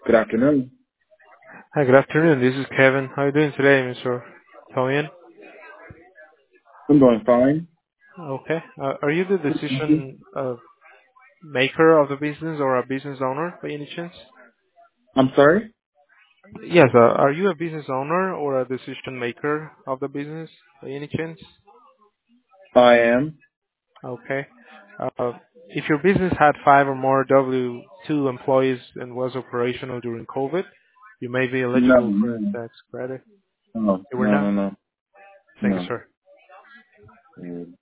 Good afternoon. Hi, good afternoon. This is Kevin. How are you doing today, Mr. Tomian? I'm doing fine. Okay. Are you the Mhm. decision maker of the business or a business owner by any chance? I'm sorry? Yes. Are you a business owner or a decision maker of the business by any chance? I am. Okay. Uh, if your business had five or more W-2 employees and was operational during COVID, you may be No, eligible for no, a tax credit. no, You were no, not? no, no, Thank you, no. sir.